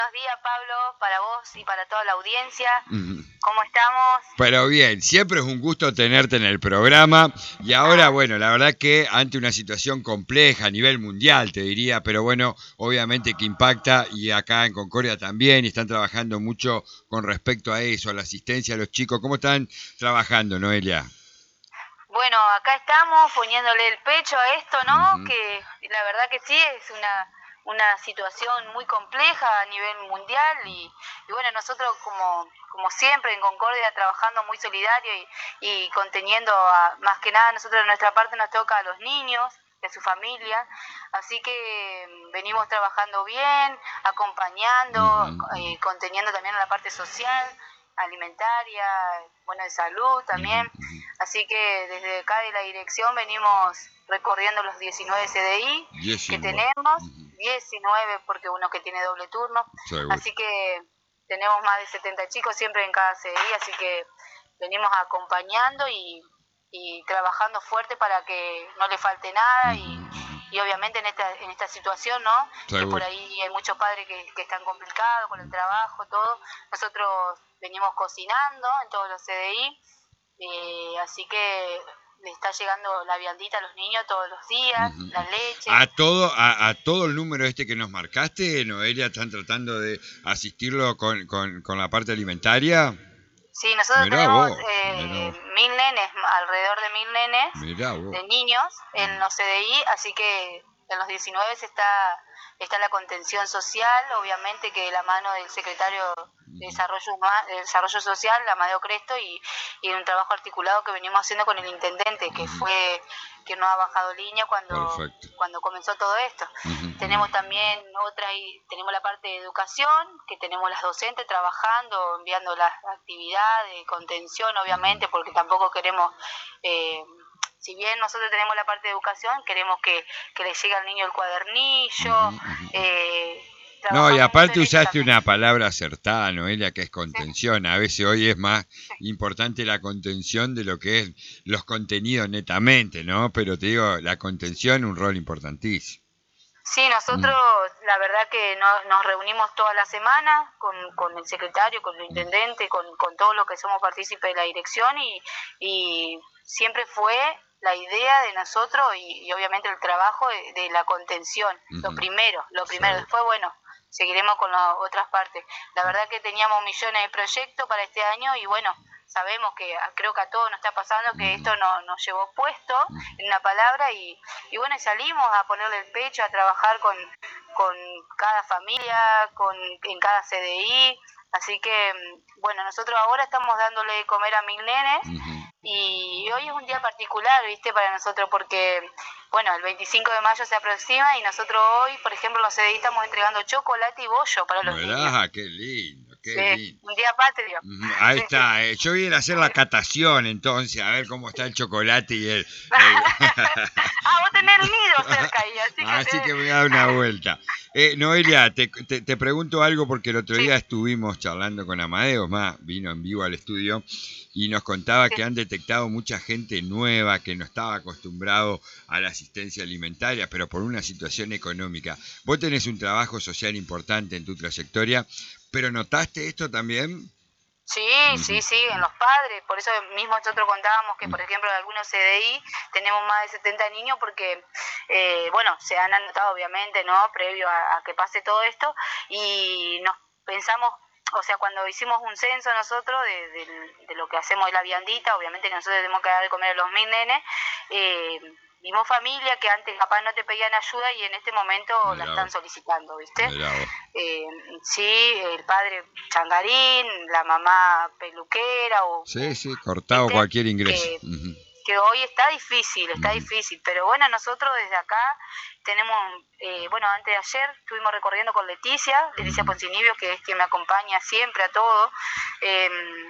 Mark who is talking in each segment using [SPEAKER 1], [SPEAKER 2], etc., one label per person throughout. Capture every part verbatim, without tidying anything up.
[SPEAKER 1] Buenos días, Pablo, para vos y para toda la audiencia.
[SPEAKER 2] Mm.
[SPEAKER 1] ¿Cómo estamos?
[SPEAKER 2] Pero bien, siempre es un gusto tenerte en el programa y ahora, bueno, la verdad que ante una situación compleja a nivel mundial, te diría, pero bueno, obviamente que impacta y acá en Concordia también y están trabajando mucho con respecto a eso, a la asistencia a los chicos. ¿Cómo están trabajando, Noelia?
[SPEAKER 1] Bueno, acá estamos poniéndole el pecho a esto, ¿no?
[SPEAKER 2] Uh-huh.
[SPEAKER 1] Que la verdad que sí, es una, una situación muy compleja a nivel mundial y, y bueno, nosotros como, como siempre en Concordia trabajando muy solidario y, y conteniendo a, más que nada, nosotros de nuestra parte nos toca a los niños, de su familia, así que venimos trabajando bien, acompañando,
[SPEAKER 2] Uh-huh.
[SPEAKER 1] eh, conteniendo también la parte social, alimentaria, bueno, de salud también.
[SPEAKER 2] Uh-huh.
[SPEAKER 1] Así que desde acá de la dirección venimos recorriendo los diecinueve C D I que
[SPEAKER 2] diecinueve.
[SPEAKER 1] tenemos,
[SPEAKER 2] Uh-huh.
[SPEAKER 1] diecinueve porque uno que tiene doble turno,
[SPEAKER 2] Seguro.
[SPEAKER 1] así que tenemos más de setenta chicos siempre en cada C D I, así que venimos acompañando y, y trabajando fuerte para que no le falte nada. Uh-huh. y, y obviamente en esta, en esta situación, ¿no?
[SPEAKER 2] Seguro.
[SPEAKER 1] Que por ahí hay muchos padres que, que están complicados con el trabajo, todo. Nosotros venimos cocinando en todos los C D I. Eh, así que le está llegando la viandita a los niños todos los días,
[SPEAKER 2] uh-huh.
[SPEAKER 1] La leche.
[SPEAKER 2] A todo, a, a todo el número este que nos marcaste, Noelia, ¿están tratando de asistirlo con, con, con la parte alimentaria?
[SPEAKER 1] Sí, nosotros
[SPEAKER 2] Mirá
[SPEAKER 1] tenemos
[SPEAKER 2] vos,
[SPEAKER 1] eh,
[SPEAKER 2] mirá vos.
[SPEAKER 1] mil nenes, alrededor de mil nenes,
[SPEAKER 2] Mirá vos.
[SPEAKER 1] de niños en los C D I, así que en los diecinueve se está, está la contención social, obviamente que de la mano del secretario de Desarrollo, de Desarrollo Social, Amadeo Cresto, y, y un trabajo articulado que venimos haciendo con el intendente, que fue que no ha bajado línea cuando, cuando comenzó todo esto. Uh-huh. Tenemos también otra, y tenemos la parte de educación, que tenemos las docentes trabajando, enviando las actividades, contención, obviamente, porque tampoco queremos... Eh, si bien nosotros tenemos la parte de educación, queremos que, que le llegue al niño el cuadernillo. Uh-huh, uh-huh. Eh,
[SPEAKER 2] no, y aparte usaste una palabra acertada, Noelia, que es contención.
[SPEAKER 1] Sí.
[SPEAKER 2] A veces hoy es más importante la contención de lo que es los contenidos netamente, ¿no? Pero te digo, la contención un rol importantísimo.
[SPEAKER 1] Sí, nosotros mm. la verdad que no, nos reunimos toda la semana con, con el secretario, con el intendente, con, con todos los que somos partícipes de la dirección y, y siempre fue la idea de nosotros y, y obviamente el trabajo de, de la contención, uh-huh. lo primero, lo primero, sí. Después bueno, seguiremos con las otras partes. La verdad que teníamos millones de proyectos para este año y bueno, sabemos que creo que a todos nos está pasando que esto no, nos llevó puesto en una palabra y, y bueno, salimos a ponerle el pecho, a trabajar con, con cada familia, con, en cada C D I, así que bueno, nosotros ahora estamos dándole de comer a mil nenes uh-huh. y hoy es un día particular, viste, para nosotros porque bueno, el veinticinco de mayo se aproxima y nosotros hoy, por ejemplo, en los C D I estamos entregando chocolate y bollo para los
[SPEAKER 2] Verá,
[SPEAKER 1] niños.
[SPEAKER 2] Qué lindo, qué
[SPEAKER 1] sí,
[SPEAKER 2] lindo.
[SPEAKER 1] Un día patrio.
[SPEAKER 2] Ahí está, eh. Yo voy a ir a hacer la catación entonces, a ver cómo está el chocolate y el... el...
[SPEAKER 1] ah, vos tenés el nido cerca ahí, así que...
[SPEAKER 2] Así te... que me voy a dar una vuelta. Eh, Noelia, te, te, te pregunto algo porque el otro sí. día estuvimos charlando con Amadeo, más vino en vivo al estudio y nos contaba sí. que han detectado mucha gente nueva que no estaba acostumbrado a la asistencia alimentaria, pero por una situación económica. Vos tenés un trabajo social importante en tu trayectoria, ¿pero notaste esto también?
[SPEAKER 1] Sí, sí, sí, en los padres, por eso mismo nosotros contábamos que, por ejemplo, en algunos C D I tenemos más de setenta niños porque, eh, bueno, se han anotado obviamente, ¿no?, previo a, a que pase todo esto y nos pensamos, o sea, cuando hicimos un censo nosotros de, de, de lo que hacemos de la viandita, obviamente que nosotros tenemos que dar de comer a los mil nenes, eh, vimos familias que antes capaz no te pedían ayuda y en este momento Mirá la están solicitando, ¿viste? Eh, sí, el padre changarín, la mamá peluquera o...
[SPEAKER 2] Sí, sí, cortado ¿viste? Cualquier ingreso.
[SPEAKER 1] Que, uh-huh. que hoy está difícil, está uh-huh. difícil, pero bueno, nosotros desde acá tenemos, eh, bueno, antes de ayer estuvimos recorriendo con Leticia, Leticia uh-huh. Poncinibio, que es quien me acompaña siempre a todo, eh,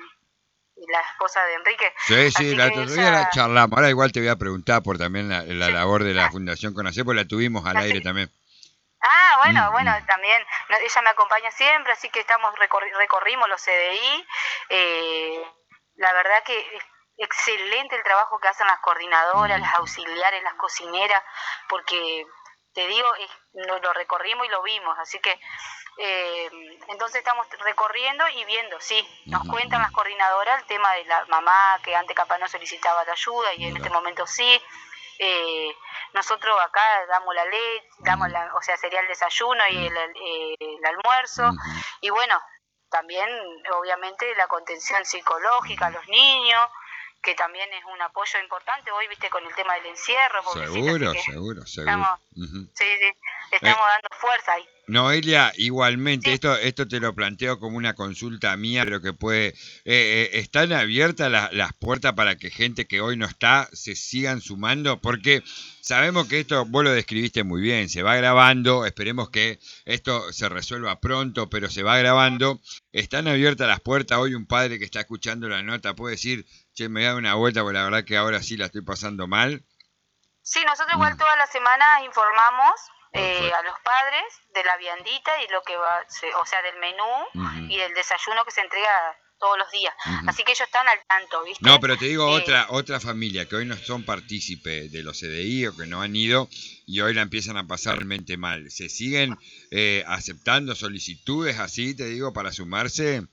[SPEAKER 1] y la esposa de Enrique.
[SPEAKER 2] Sí, sí, Así la otra día ella... la charlamos. Ahora igual te voy a preguntar por también la, la sí. labor de la Fundación Conacer, porque la tuvimos al aire también.
[SPEAKER 1] Ah, bueno, mm, bueno, mm. también ella me acompaña siempre, así que estamos recorri- recorrimos los C D I. Eh, la verdad que es excelente el trabajo que hacen las coordinadoras, mm. las auxiliares, las cocineras, porque te digo, es, lo, lo recorrimos y lo vimos, así que eh, entonces estamos recorriendo y viendo, sí, nos cuentan las coordinadoras el tema de la mamá que antes capaz no solicitaba la ayuda y en este momento sí. Eh, nosotros acá damos la leche, damos la, o sea, sería el desayuno y el, el, el almuerzo, y bueno, también obviamente la contención psicológica a los niños, que también es un apoyo importante hoy, viste, con el tema del encierro.
[SPEAKER 2] Seguro, seguro, seguro.
[SPEAKER 1] Estamos, uh-huh. sí, sí, estamos eh, dando fuerza ahí.
[SPEAKER 2] Noelia, igualmente, sí. esto esto te lo planteo como una consulta mía, pero que puede... Eh, eh, ¿Están abiertas la, las puertas para que gente que hoy no está se sigan sumando? Porque sabemos que esto, vos lo describiste muy bien, se va grabando, esperemos que esto se resuelva pronto, pero se va grabando. ¿Están abiertas las puertas? Hoy un padre que está escuchando la nota puede decir, che, me da una vuelta, porque la verdad que ahora sí la estoy pasando mal.
[SPEAKER 1] Sí, nosotros igual mm. toda la semana informamos eh, a los padres de la viandita y lo que va, o sea, del menú uh-huh. y del desayuno que se entrega todos los días. Uh-huh. Así que ellos están al tanto, ¿viste?
[SPEAKER 2] No, pero te digo eh, otra otra familia que hoy no son partícipes de los C D I o que no han ido y hoy la empiezan a pasar realmente mal. ¿Se siguen eh, aceptando solicitudes así, te digo, para sumarse?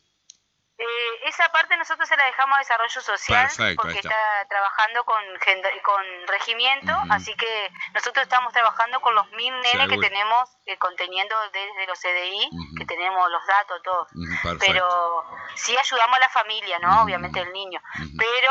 [SPEAKER 1] Eh, esa parte nosotros se la dejamos a Desarrollo Social. Perfecto, porque está. está trabajando con, con regimiento, uh-huh. así que nosotros estamos trabajando con los mil nenes Seguro. que tenemos eh, conteniendo desde los C D I, uh-huh. que tenemos los datos, todo. Uh-huh. Pero sí ayudamos a la familia, ¿no? Uh-huh. Obviamente el niño. Uh-huh. Pero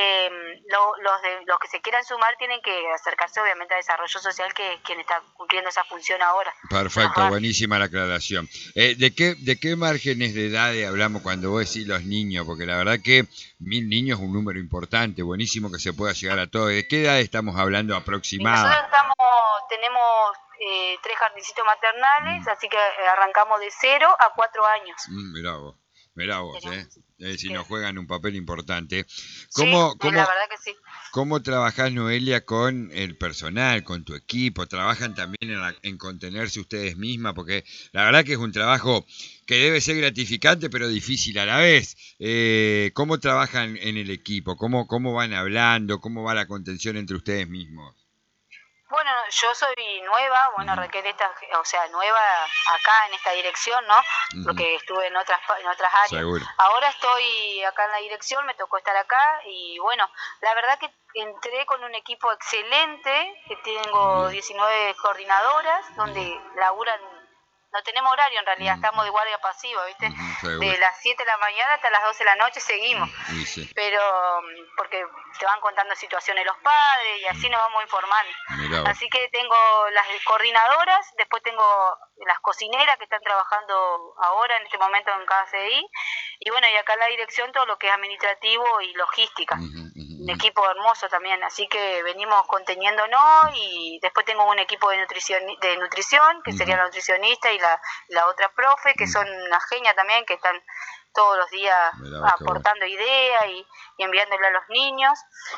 [SPEAKER 1] eh, lo, los, de, los que se quieran sumar tienen que acercarse obviamente a Desarrollo Social, que es quien está cumpliendo esa función ahora.
[SPEAKER 2] Perfecto, buenísima la aclaración. Eh, ¿de qué de qué márgenes de edad hablamos cuando vos decís los niños? Porque la verdad que mil niños es un número importante, buenísimo que se pueda llegar a todo. ¿De qué edad estamos hablando aproximadamente?
[SPEAKER 1] Nosotros estamos, tenemos eh, tres jardincitos maternales, mm. así que arrancamos de cero a cuatro años.
[SPEAKER 2] Mm, mirá vos, mirá vos, eh. Eh, si nos juegan un papel importante. ¿Cómo,
[SPEAKER 1] sí,
[SPEAKER 2] cómo,
[SPEAKER 1] la verdad que sí.
[SPEAKER 2] ¿Cómo trabajás, Noelia, con el personal, con tu equipo? ¿Trabajan también en, la, en contenerse ustedes mismas? Porque la verdad que es un trabajo que debe ser gratificante, pero difícil a la vez. Eh, ¿Cómo trabajan en el equipo? ¿Cómo, ¿Cómo van hablando? ¿Cómo va la contención entre ustedes mismos?
[SPEAKER 1] Bueno, yo soy nueva, bueno, uh-huh. Raquel está, o sea, nueva acá en esta dirección, ¿no? Uh-huh. Porque estuve en otras en otras áreas.
[SPEAKER 2] Seguro.
[SPEAKER 1] Ahora estoy acá en la dirección, me tocó estar acá y bueno, la verdad que entré con un equipo excelente, que tengo diecinueve coordinadoras, donde laburan, no tenemos horario en realidad, uh-huh. estamos de guardia pasiva, ¿viste? Uh-huh. De las siete de la mañana hasta las doce de la noche seguimos, uh-huh. sí. Pero porque te van contando situaciones los padres y así nos vamos informando. Mirá. Así que tengo las coordinadoras, después tengo las cocineras que están trabajando ahora en este momento en cada C D I, y bueno, y acá en la dirección todo lo que es administrativo y logística. Uh-huh. Un equipo hermoso también, así que venimos conteniéndonos y después tengo un equipo de nutrición, de nutrición que sería la nutricionista y la, la otra profe, que son una genia también, que están todos los días Mirá, aportando ideas y, y enviándole a los niños.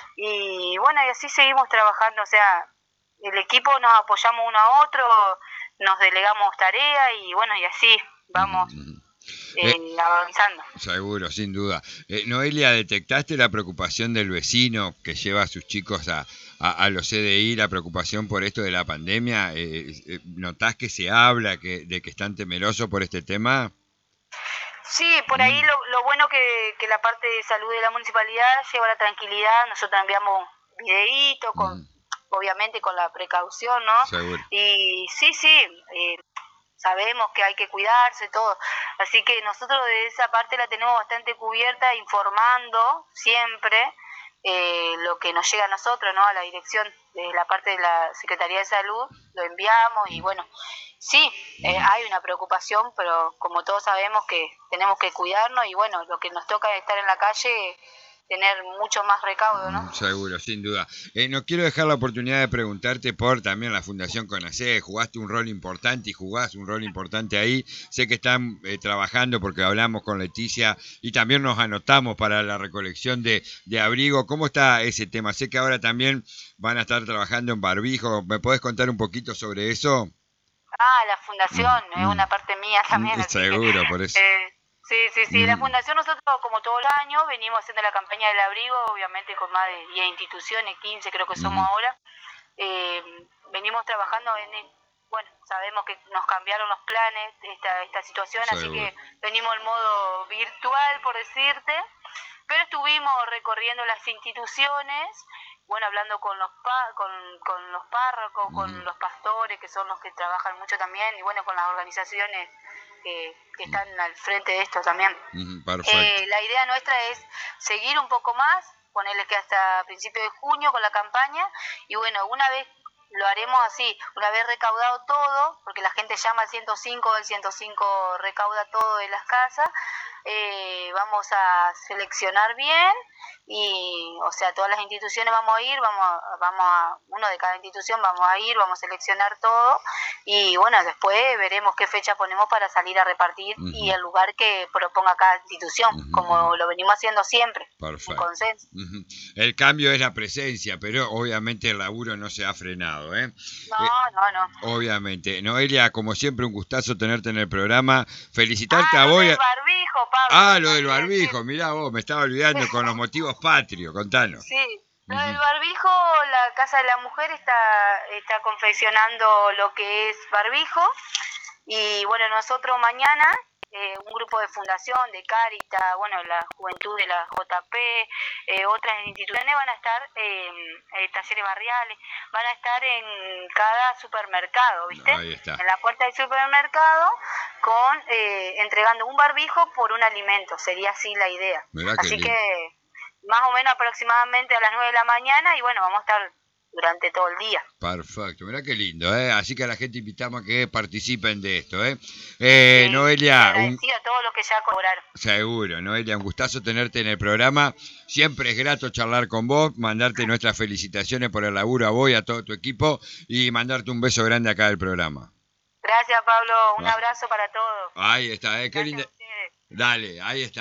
[SPEAKER 1] Y bueno, y así seguimos trabajando, o sea, el equipo nos apoyamos uno a otro, nos delegamos tareas y bueno, y así vamos. Uh-huh. Eh, eh, avanzando.
[SPEAKER 2] Seguro, sin duda. Eh, Noelia, ¿detectaste la preocupación del vecino que lleva a sus chicos a, a, a los C D I, la preocupación por esto de la pandemia? Eh, eh, ¿Notás que se habla que, de que están temerosos por este tema?
[SPEAKER 1] Sí, por ahí mm. lo, lo bueno que, que la parte de salud de la municipalidad lleva la tranquilidad. Nosotros enviamos videitos, con, mm. obviamente con la precaución, ¿no?
[SPEAKER 2] Seguro.
[SPEAKER 1] Y sí, sí, eh, sabemos que hay que cuidarse, todo. Así que nosotros de esa parte la tenemos bastante cubierta, informando siempre eh, lo que nos llega a nosotros, ¿no? A la dirección de la parte de la Secretaría de Salud, lo enviamos y bueno, sí, eh, hay una preocupación, pero como todos sabemos que tenemos que cuidarnos y bueno, lo que nos toca es estar en la calle, tener mucho más recaudo, ¿no?
[SPEAKER 2] Seguro, sin duda. Eh, no quiero dejar la oportunidad de preguntarte por también la Fundación CONACET. Jugaste un rol importante y jugás un rol importante ahí. Sé que están eh, trabajando porque hablamos con Leticia y también nos anotamos para la recolección de, de abrigo. ¿Cómo está ese tema? Sé que ahora también van a estar trabajando en barbijo. ¿Me podés contar un poquito sobre eso?
[SPEAKER 1] Ah, la Fundación, mm, es mm. una parte mía también.
[SPEAKER 2] Mm, seguro,
[SPEAKER 1] que,
[SPEAKER 2] por eso.
[SPEAKER 1] Eh, Sí, sí, sí. Mm. La Fundación nosotros como todos los años venimos haciendo la campaña del abrigo, obviamente con más de diez instituciones, quince creo que somos mm. ahora. Eh, venimos trabajando en bueno, sabemos que nos cambiaron los planes, esta, esta situación,
[SPEAKER 2] Seguro.
[SPEAKER 1] así que venimos en modo virtual, por decirte, pero estuvimos recorriendo las instituciones, bueno, hablando con los pa con, con los párrocos, uh-huh. con los pastores, que son los que trabajan mucho también, y bueno, con las organizaciones que, que están uh-huh. al frente de esto también.
[SPEAKER 2] Uh-huh. Perfecto.
[SPEAKER 1] Eh, la idea nuestra es seguir un poco más, ponerles que hasta principios de junio con la campaña, y bueno, una vez lo haremos así, una vez recaudado todo, porque la gente llama al ciento cinco, el ciento cinco recauda todo de las casas, eh, vamos a seleccionar bien y, o sea, todas las instituciones vamos a ir, vamos a, vamos a, uno de cada institución vamos a ir, vamos a seleccionar todo y bueno, después veremos qué fecha ponemos para salir a repartir uh-huh. y el lugar que proponga cada institución, uh-huh. como lo venimos haciendo siempre,
[SPEAKER 2] perfecto.
[SPEAKER 1] En consenso.
[SPEAKER 2] Uh-huh. El cambio es la presencia, pero obviamente el laburo no se ha frenado, ¿eh?
[SPEAKER 1] No,
[SPEAKER 2] eh,
[SPEAKER 1] no, no.
[SPEAKER 2] Obviamente. Noelia, como siempre, un gustazo tenerte en el programa. Felicitarte
[SPEAKER 1] ah,
[SPEAKER 2] a
[SPEAKER 1] lo
[SPEAKER 2] vos.
[SPEAKER 1] del barbijo, Pablo.
[SPEAKER 2] Ah, lo del barbijo, mirá vos, me estaba olvidando con los motivos patrios, contanos.
[SPEAKER 1] Sí, lo del barbijo, la Casa de la Mujer está, está confeccionando lo que es barbijo y bueno, nosotros mañana, eh, un grupo de fundación, de Cáritas, bueno, la juventud de la J P, eh, otras instituciones van a estar, eh, eh, talleres barriales, van a estar en cada supermercado, ¿viste?
[SPEAKER 2] Ahí está.
[SPEAKER 1] En la puerta del supermercado, con eh, entregando un barbijo por un alimento, sería así la idea.
[SPEAKER 2] Mirá
[SPEAKER 1] así
[SPEAKER 2] que,
[SPEAKER 1] que más o menos aproximadamente a las nueve de la mañana y bueno, vamos a estar durante todo el día.
[SPEAKER 2] Perfecto, mirá qué lindo, ¿eh? Así que a la gente invitamos a que participen de esto, ¿eh? eh
[SPEAKER 1] sí,
[SPEAKER 2] Noelia,
[SPEAKER 1] agradecido un... a todos los que ya colaboraron.
[SPEAKER 2] Seguro, Noelia, un gustazo tenerte en el programa. Siempre es grato charlar con vos, mandarte nuestras felicitaciones por el laburo a vos y a todo tu equipo y mandarte un beso grande acá del programa.
[SPEAKER 1] Gracias, Pablo. Un ah. abrazo para todos.
[SPEAKER 2] Ahí está, ¿eh? Qué linda. Dale, ahí está.